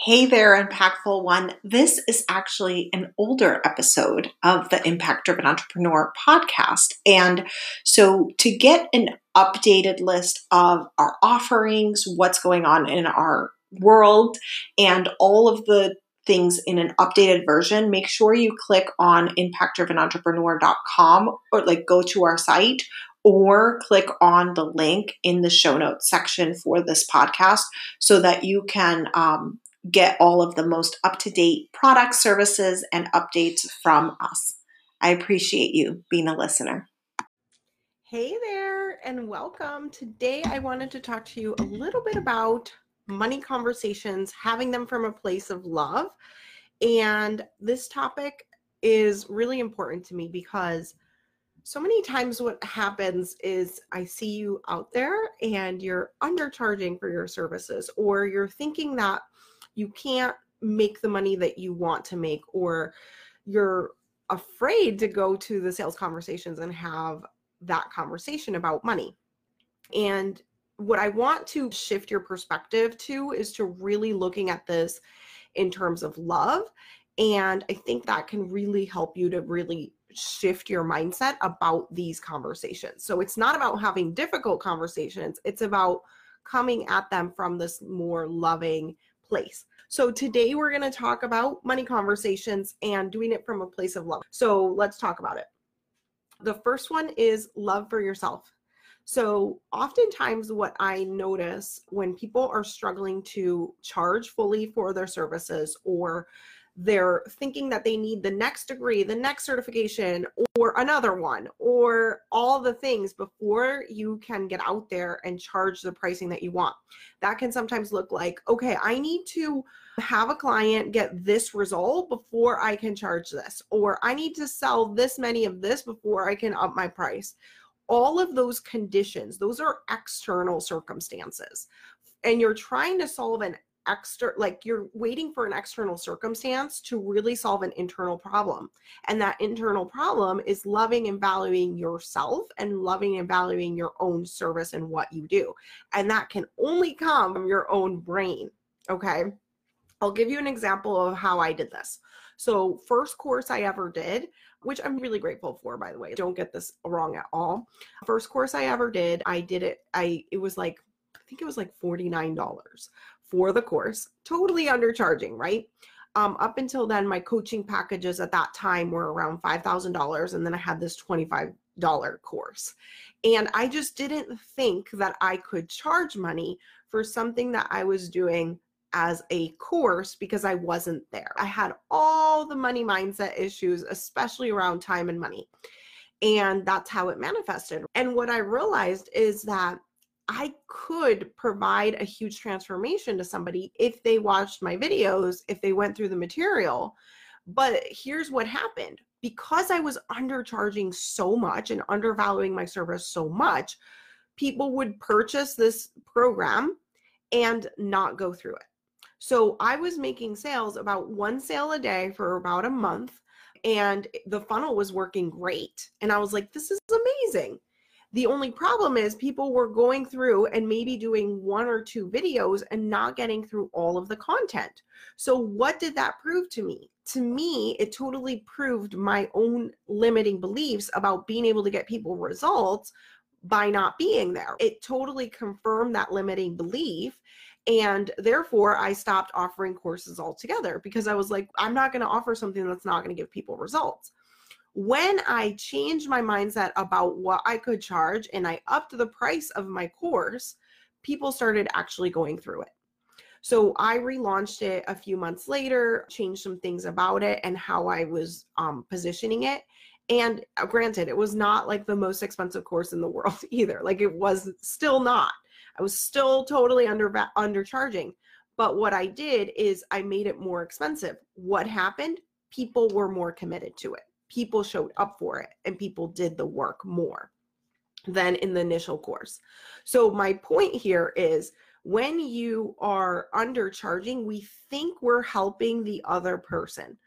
Hey there, Impactful One. This is actually an older episode of the Impact Driven Entrepreneur podcast. And so to get an updated list of our offerings, what's going on in our world, and all of the things in an updated version, make sure you click on impactdrivenentrepreneur.com or go to our site or click on the link in the show notes section for this podcast so that you can get all of the most up-to-date products, services, and updates from us. I appreciate you being a listener. Hey there, and welcome. Today I wanted to talk to you a little bit about money conversations, having them from a place of love. And this topic is really important to me because so many times what happens is I see you out there and you're undercharging for your services, or you're thinking that you can't make the money that you want to make, or you're afraid to go to the sales conversations and have that conversation about money. And what I want to shift your perspective to is to really looking at this in terms of love. And I think that can really help you to really shift your mindset about these conversations. So it's not about having difficult conversations. It's about coming at them from this more loving place. So today we're going to talk about money conversations and doing it from a place of love. So let's talk about it. The first one is love for yourself. So oftentimes what I notice when people are struggling to charge fully for their services, or they're thinking that they need the next degree, the next certification, or another one, or all the things before you can get out there and charge the pricing that you want. That can sometimes look like, okay, I need to have a client get this result before I can charge this, or I need to sell this many of this before I can up my price. All of those conditions, those are external circumstances. And you're trying to solve an you're waiting for an external circumstance to really solve an internal problem. And that internal problem is loving and valuing yourself and loving and valuing your own service and what you do. And that can only come from your own brain. Okay. I'll give you an example of how I did this. So first course I ever did, which I'm really grateful for, by the way, don't get this wrong at all. First course I ever did, it was like, I think it was like $49 for the course, totally undercharging, right? Up until then, my coaching packages at that time were around $5,000. And then I had this $25 course. And I just didn't think that I could charge money for something that I was doing as a course because I wasn't there. I had all the money mindset issues, especially around time and money. And that's how it manifested. And what I realized is that I could provide a huge transformation to somebody if they watched my videos, if they went through the material. But here's what happened. Because I was undercharging so much and undervaluing my service so much, people would purchase this program and not go through it. So I was making sales, about one sale a day for about a month, and the funnel was working great. And I was like, this is amazing. The only problem is people were going through and maybe doing one or two videos and not getting through all of the content. So what did that prove to me? To me, it totally proved my own limiting beliefs about being able to get people results by not being there. It totally confirmed that limiting belief. And therefore, I stopped offering courses altogether because I was like, I'm not going to offer something that's not going to give people results. When I changed my mindset about what I could charge and I upped the price of my course, people started actually going through it. So I relaunched it a few months later, changed some things about it and how I was positioning it. And granted, it was not like the most expensive course in the world either. Like it was still not. I was still totally undercharging. But what I did is I made it more expensive. What happened? People were more committed to it. People showed up for it and people did the work more than in the initial course. So my point here is when you are undercharging, we think we're helping the other person.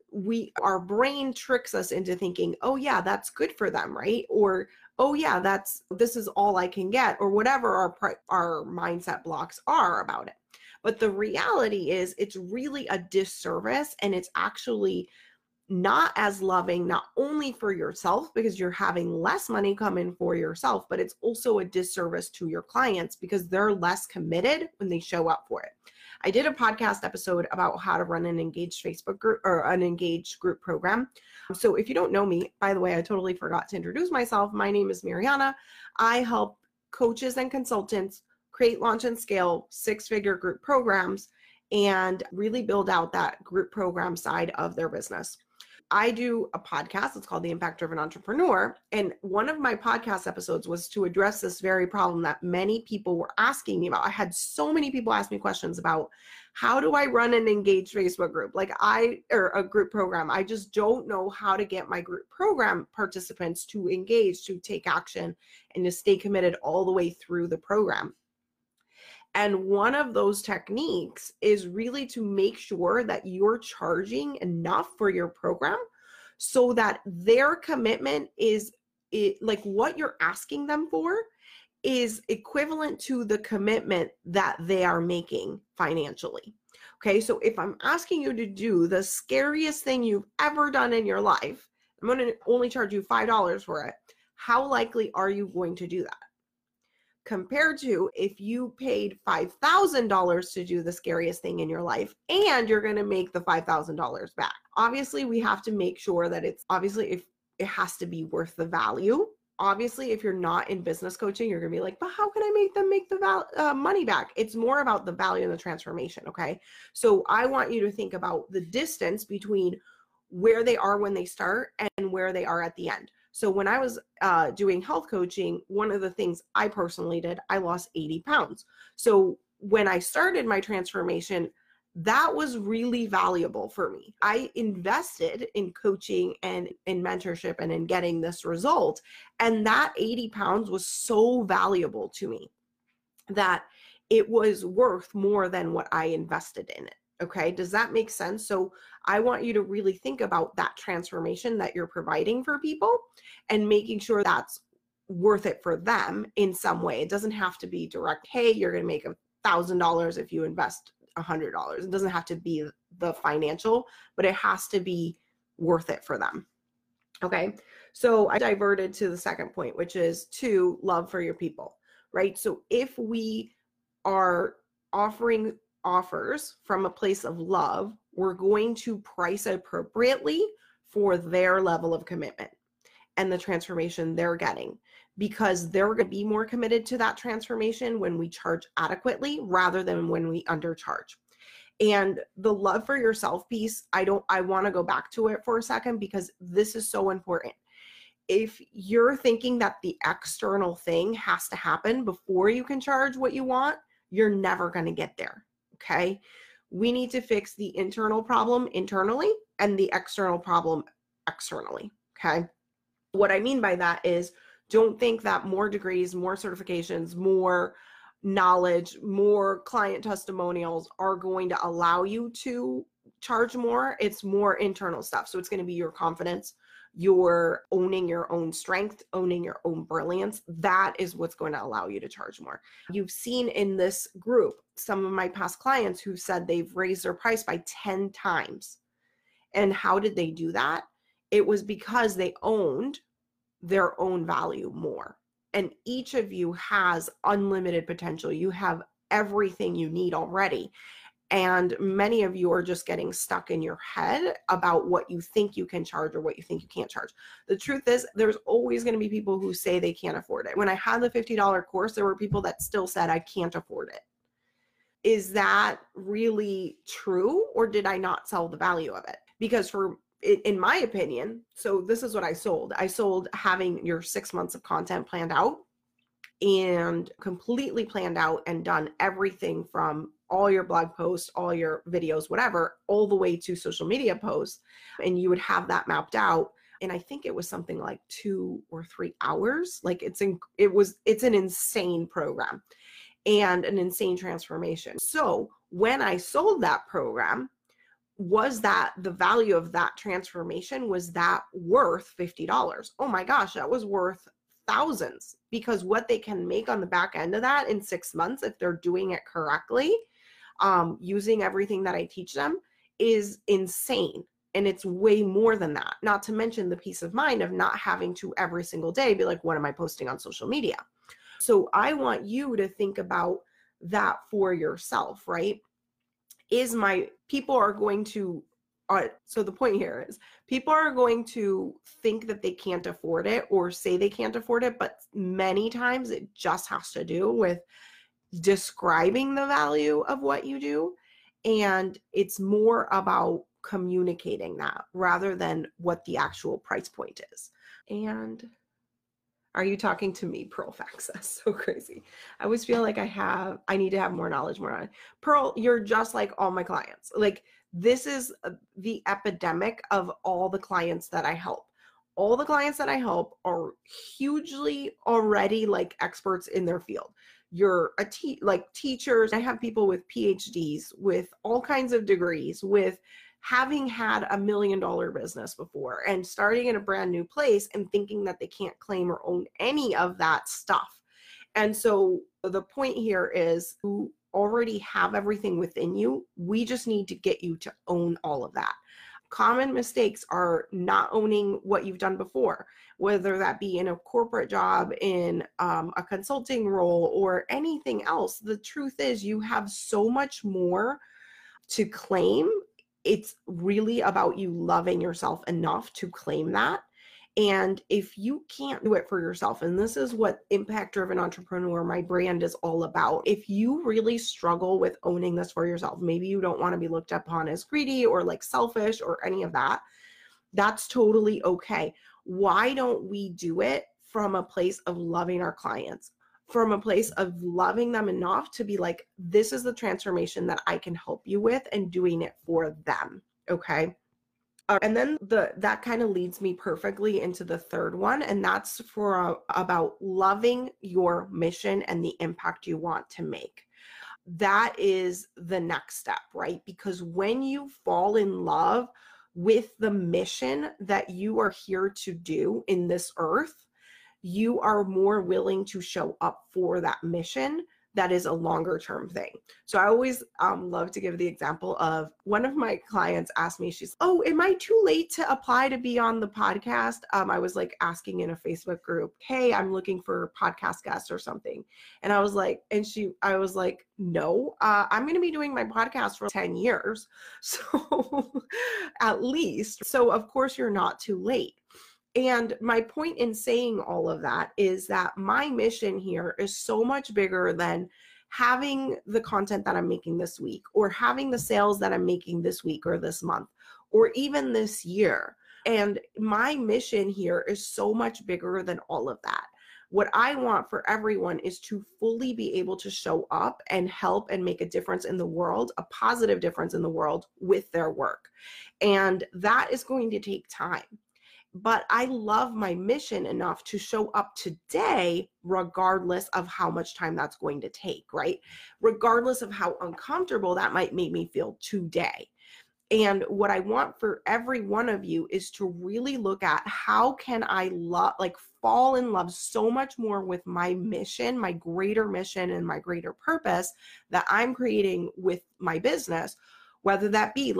Our brain tricks us into thinking, oh yeah, that's good for them, right? Or, oh yeah, this is all I can get, or whatever our mindset blocks are about it. But the reality is it's really a disservice, and it's actually not as loving, not only for yourself because you're having less money come in for yourself, but it's also a disservice to your clients because they're less committed when they show up for it. I did a podcast episode about how to run an engaged Facebook group or an engaged group program. So if you don't know me, by the way, I totally forgot to introduce myself. My name is Mariana. I help coaches and consultants create, launch, and scale six-figure group programs and really build out that group program side of their business. I do a podcast. It's called The Impact Driven Entrepreneur. And one of my podcast episodes was to address this very problem that many people were asking me about. I had so many people ask me questions about how do I run an engaged Facebook group? Or a group program. I just don't know how to get my group program participants to engage, to take action, and to stay committed all the way through the program. And one of those techniques is really to make sure that you're charging enough for your program so that their commitment is like what you're asking them for is equivalent to the commitment that they are making financially. Okay, so if I'm asking you to do the scariest thing you've ever done in your life, I'm going to only charge you $5 for it. How likely are you going to do that? Compared to if you paid $5,000 to do the scariest thing in your life and you're going to make the $5,000 back. Obviously, we have to make sure that if it has to be worth the value. Obviously, if you're not in business coaching, you're going to be like, but how can I make them make the money back? It's more about the value and the transformation, okay? So I want you to think about the distance between where they are when they start and where they are at the end. So when I was doing health coaching, one of the things I personally did, I lost 80 pounds. So when I started my transformation, that was really valuable for me. I invested in coaching and in mentorship and in getting this result. And that 80 pounds was so valuable to me that it was worth more than what I invested in it. Okay, does that make sense? So I want you to really think about that transformation that you're providing for people and making sure that's worth it for them in some way. It doesn't have to be direct, hey, you're going to make $1,000 if you invest $100. It doesn't have to be the financial, but it has to be worth it for them. Okay, so I diverted to the second point, which is to love for your people, right? So if we are offering offers from a place of love, we're going to price appropriately for their level of commitment and the transformation they're getting, because they're going to be more committed to that transformation when we charge adequately rather than when we undercharge. And the love for yourself piece, I want to go back to it for a second because this is so important. If you're thinking that the external thing has to happen before you can charge what you want, you're never going to get there. Okay, we need to fix the internal problem internally and the external problem externally. Okay, what I mean by that is don't think that more degrees, more certifications, more knowledge, more client testimonials are going to allow you to charge more. It's more internal stuff. So it's going to be your confidence, you're owning your own strength, owning your own brilliance. That is what's going to allow you to charge more. You've seen in this group some of my past clients who said they've raised their price by 10 times. And how did they do that? It was because they owned their own value more. And each of you has unlimited potential. You have everything you need already. And many of you are just getting stuck in your head about what you think you can charge or what you think you can't charge. The truth is, there's always going to be people who say they can't afford it. When I had the $50 course, there were people that still said, I can't afford it. Is that really true, or did I not sell the value of it? Because in my opinion, so this is what I sold. I sold having your 6 months of content planned out and completely planned out and done everything from all your blog posts, all your videos, whatever, all the way to social media posts. And you would have that mapped out. And I think it was something like 2 or 3 hours. Like it's an insane program and an insane transformation. So when I sold that program, was that the value of that transformation, was that worth $50? Oh my gosh, that was worth thousands, because what they can make on the back end of that in 6 months, if they're doing it correctly, using everything that I teach them is insane. And it's way more than that. Not to mention the peace of mind of not having to every single day be like, what am I posting on social media? So I want you to think about that for yourself, right? People are going to, so the point here is people are going to think that they can't afford it or say they can't afford it, but many times it just has to do with describing the value of what you do. And it's more about communicating that rather than what the actual price point is. And are you talking to me, Pearl Facts? That's so crazy. I always feel like I need to have more knowledge. Pearl, you're just like all my clients. Like this is the epidemic of all the clients that I help. All the clients that I help are hugely already like experts in their field. You're like teachers. I have people with PhDs, with all kinds of degrees, with having had $1 million business before and starting in a brand new place and thinking that they can't claim or own any of that stuff. And so the point here is you already have everything within you. We just need to get you to own all of that. Common mistakes are not owning what you've done before, whether that be in a corporate job, in a consulting role, or anything else. The truth is you have so much more to claim. It's really about you loving yourself enough to claim that. And if you can't do it for yourself, and this is what Impact Driven Entrepreneur, my brand, is all about. If you really struggle with owning this for yourself, maybe you don't want to be looked upon as greedy or like selfish or any of that, that's totally okay. Why don't we do it from a place of loving our clients? From a place of loving them enough to be like, this is the transformation that I can help you with, and doing it for them. Okay. And then that kind of leads me perfectly into the third one. And that's about loving your mission and the impact you want to make. That is the next step, right? Because when you fall in love with the mission that you are here to do in this earth, you are more willing to show up for that mission that is a longer term thing. So I always love to give the example of one of my clients asked me, she's, oh, am I too late to apply to be on the podcast? I was like asking in a Facebook group, hey, I'm looking for podcast guests or something. And I was like, no, I'm going to be doing my podcast for 10 years. So at least. So of course you're not too late. And my point in saying all of that is that my mission here is so much bigger than having the content that I'm making this week, or having the sales that I'm making this week or this month, or even this year. And my mission here is so much bigger than all of that. What I want for everyone is to fully be able to show up and help and make a difference in the world, a positive difference in the world with their work. And that is going to take time. But I love my mission enough to show up today, regardless of how much time that's going to take, right? Regardless of how uncomfortable that might make me feel today. And what I want for every one of you is to really look at how can I fall in love so much more with my mission, my greater mission and my greater purpose that I'm creating with my business. Whether that be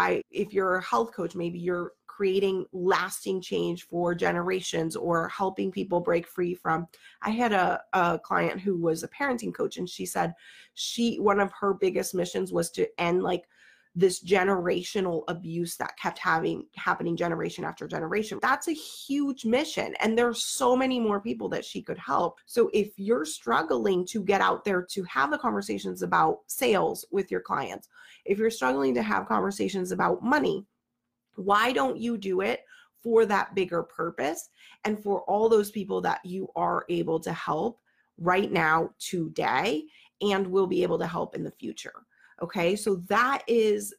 if you're a health coach, maybe you're creating lasting change for generations or helping people break free from. I had a client who was a parenting coach, and she said one of her biggest missions was to end this generational abuse that kept happening generation after generation. That's a huge mission. And there's so many more people that she could help. So if you're struggling to get out there to have the conversations about sales with your clients, if you're struggling to have conversations about money, why don't you do it for that bigger purpose and for all those people that you are able to help right now, today, and will be able to help in the future? Okay, so that is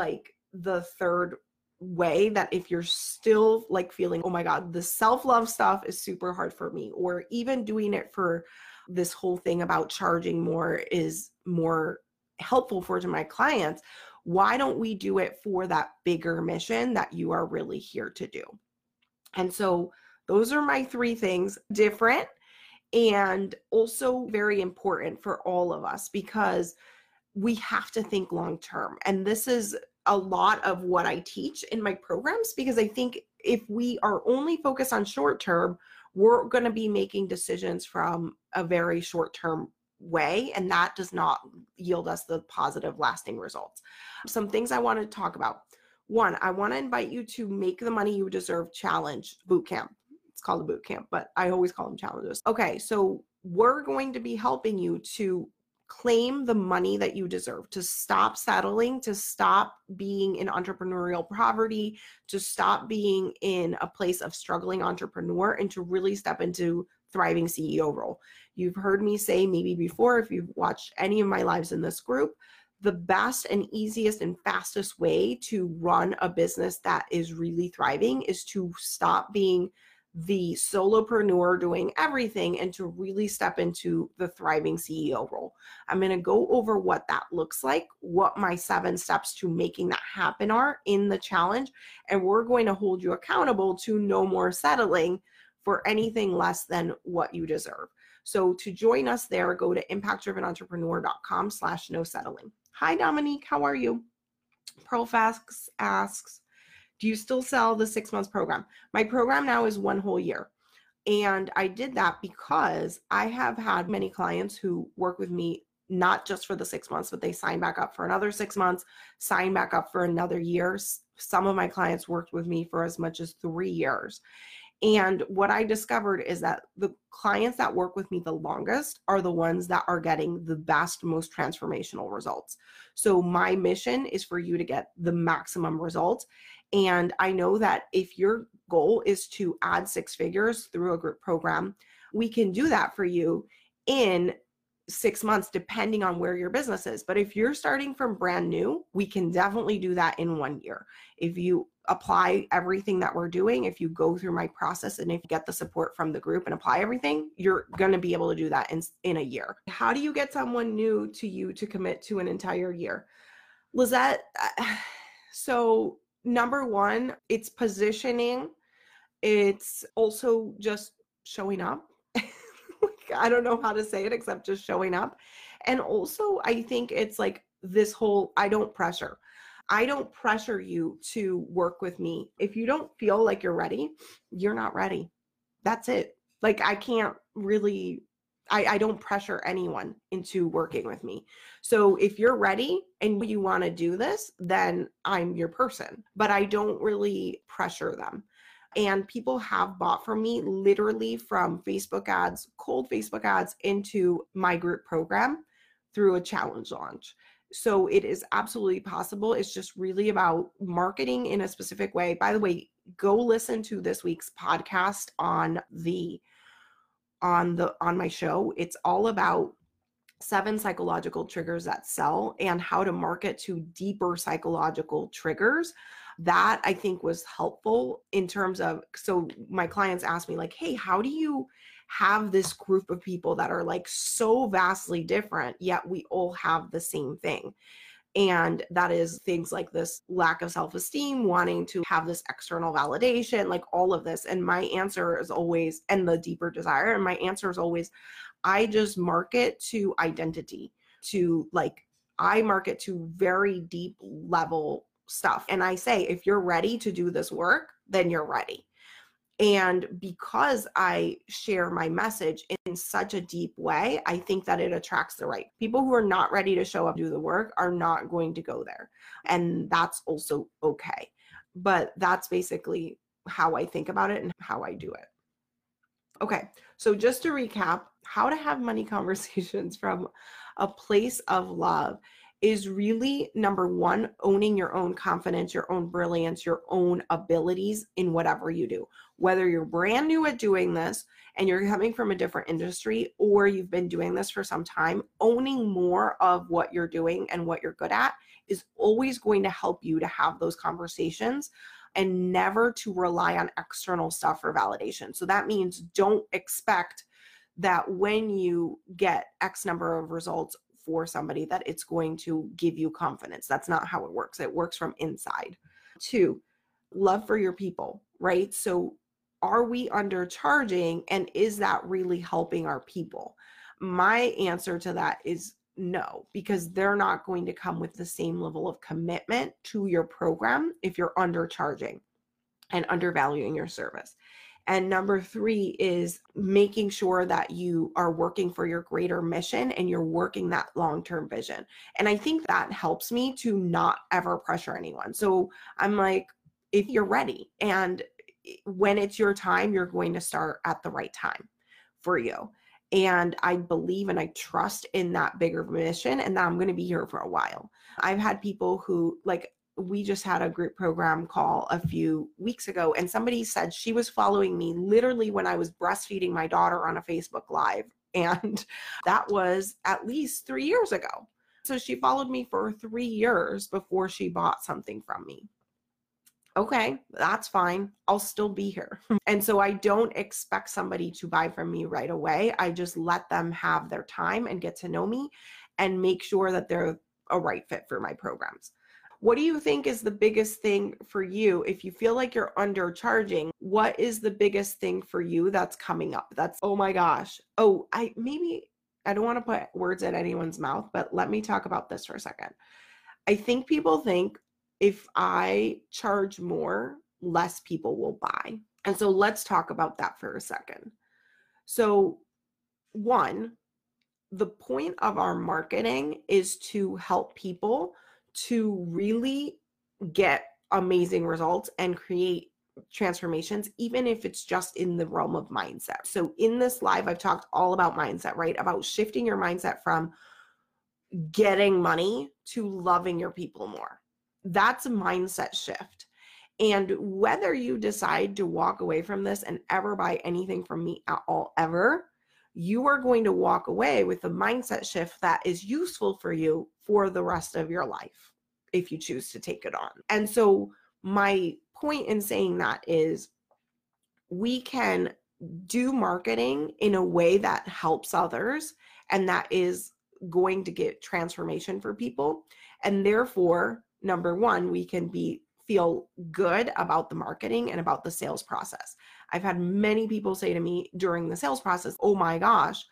the third way that if you're still feeling, oh my God, the self-love stuff is super hard for me, or even doing it for this whole thing about charging more is more helpful for my clients, why don't we do it for that bigger mission that you are really here to do? And so those are my three things, different and also very important for all of us, because we have to think long term. And this is a lot of what I teach in my programs, because I think if we are only focused on short term, we're going to be making decisions from a very short term way, and that does not yield us the positive lasting results. Some things I want to talk about. One, I want to invite you to Make the Money You Deserve Challenge Bootcamp. It's called a boot camp, but I always call them challenges. Okay, so we're going to be helping you to claim the money that you deserve, to stop settling, to stop being in entrepreneurial poverty, to stop being in a place of struggling entrepreneur, and to really step into thriving CEO role. You've heard me say maybe before, if you've watched any of my lives in this group, the best and easiest and fastest way to run a business that is really thriving is to stop being the solopreneur doing everything and to really step into the thriving CEO role. I'm going to go over what that looks like, what my 7 steps to making that happen are in the challenge, and we're going to hold you accountable to no more settling for anything less than what you deserve. So to join us there, go to impactdrivenentrepreneur.com/no settling. Hi, Dominique. How are you? Pearlfax asks, do you still sell the 6 months program? My program now is 1 whole year. And I did that because I have had many clients who work with me, not just for the 6 months, but they sign back up for another 6 months, sign back up for another year. Some of my clients worked with me for as much as 3 years. And what I discovered is that the clients that work with me the longest are the ones that are getting the best, most transformational results. So my mission is for you to get the maximum results. And I know that if your goal is to add 6 figures through a group program, we can do that for you in 6 months, depending on where your business is. But if you're starting from brand new, we can definitely do that in 1 year. If you apply everything that we're doing, if you go through my process and if you get the support from the group and apply everything, you're going to be able to do that in a year. How do you get someone new to you to commit to an entire year? Lizette, so number 1, it's positioning. It's also just showing up. I don't know how to say it except just showing up. And also, I think it's like this whole, I don't pressure you to work with me. If you don't feel like you're ready, you're not ready. That's it. Like I can't really, I don't pressure anyone into working with me. So if you're ready and you want to do this, then I'm your person, but I don't really pressure them. And people have bought from me literally from Facebook ads, cold Facebook ads into my group program through a challenge launch. So it is absolutely possible. It's just really about marketing in a specific way. By the way, go listen to this week's podcast on my show. It's all about 7 psychological triggers that sell and how to market to deeper psychological triggers. That I think was helpful in terms of, so my clients ask me like, hey, how do you have this group of people that are like so vastly different, yet we all have the same thing? And that is things like this lack of self-esteem, wanting to have this external validation, like all of this. And my answer is always, and the deeper desire, and my answer is always, I just market to identity, to like, I market to very deep level stuff. And I say, if you're ready to do this work, then you're ready. And because I share my message in such a deep way, I think that it attracts the right people. Who are not ready to show up, do the work, are not going to go there. And that's also okay. But that's basically how I think about it and how I do it. Okay, so just to recap, how to have money conversations from a place of love is really, number 1, owning your own confidence, your own brilliance, your own abilities in whatever you do. Whether you're brand new at doing this and you're coming from a different industry, or you've been doing this for some time, owning more of what you're doing and what you're good at is always going to help you to have those conversations and never to rely on external stuff for validation. So that means don't expect that when you get X number of results for somebody that it's going to give you confidence. That's not how it works. It works from inside. 2, love for your people, right? So are we undercharging, and is that really helping our people? My answer to that is no, because they're not going to come with the same level of commitment to your program if you're undercharging and undervaluing your service. And number 3 is making sure that you are working for your greater mission and you're working that long-term vision. And I think that helps me to not ever pressure anyone. So I'm like, if you're ready and when it's your time, you're going to start at the right time for you. And I believe and I trust in that bigger mission and that I'm going to be here for a while. I've had people who, like, we just had a group program call a few weeks ago, and somebody said she was following me literally when I was breastfeeding my daughter on a Facebook Live. And that was at least 3 years ago. So she followed me for 3 years before she bought something from me. Okay, that's fine. I'll still be here. And so I don't expect somebody to buy from me right away. I just let them have their time and get to know me and make sure that they're a right fit for my programs. What do you think is the biggest thing for you? If you feel like you're undercharging, what is the biggest thing for you that's coming up? That's, oh my gosh. Oh, I don't want to put words in anyone's mouth, but let me talk about this for a second. I think people think if I charge more, less people will buy. And so let's talk about that for a second. So 1, the point of our marketing is to help people to really get amazing results and create transformations, even if it's just in the realm of mindset. So in this live, I've talked all about mindset, right? About shifting your mindset from getting money to loving your people more. That's a mindset shift. And whether you decide to walk away from this and ever buy anything from me at all, ever, you are going to walk away with a mindset shift that is useful for you for the rest of your life if you choose to take it on. And so my point in saying that is we can do marketing in a way that helps others and that is going to get transformation for people. And therefore, number 1, we can feel good about the marketing and about the sales process. I've had many people say to me during the sales process, oh my gosh,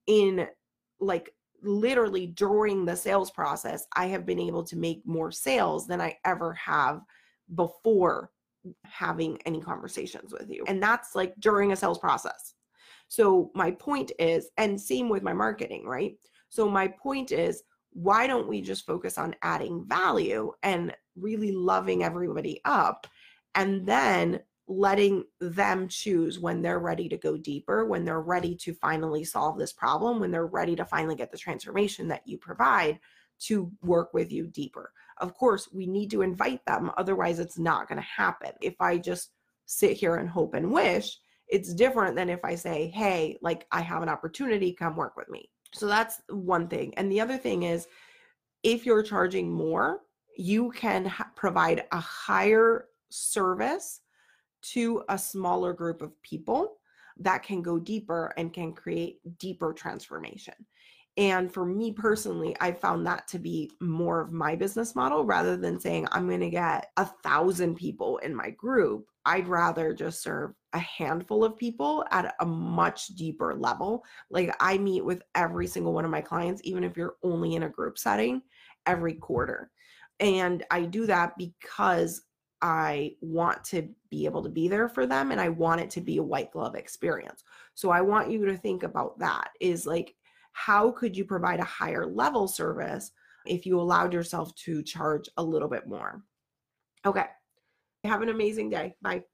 literally during the sales process, I have been able to make more sales than I ever have before having any conversations with you. And that's like during a sales process. So my point is, and same with my marketing, right? So my point is, why don't we just focus on adding value and really loving everybody up and then letting them choose when they're ready to go deeper, when they're ready to finally solve this problem, when they're ready to finally get the transformation that you provide to work with you deeper. Of course, we need to invite them. Otherwise, it's not going to happen. If I just sit here and hope and wish, it's different than if I say, hey, like I have an opportunity, come work with me. So that's one thing. And the other thing is, if you're charging more, you can provide a higher service to a smaller group of people that can go deeper and can create deeper transformation. And for me personally, I found that to be more of my business model rather than saying I'm going to get 1,000 people in my group. I'd rather just serve a handful of people at a much deeper level. Like I meet with every single one of my clients, even if you're only in a group setting, every quarter. And I do that because I want to be able to be there for them and I want it to be a white glove experience. So I want you to think about that is like, how could you provide a higher level service if you allowed yourself to charge a little bit more? Okay. Have an amazing day. Bye.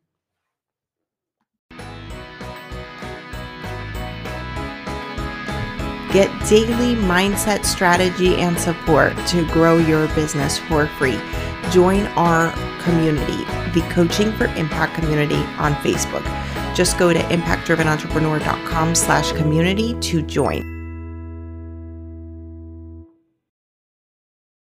Get daily mindset strategy and support to grow your business for free. Join our community, the Coaching for Impact community on Facebook. Just go to impactdrivenentrepreneur.com/community to join.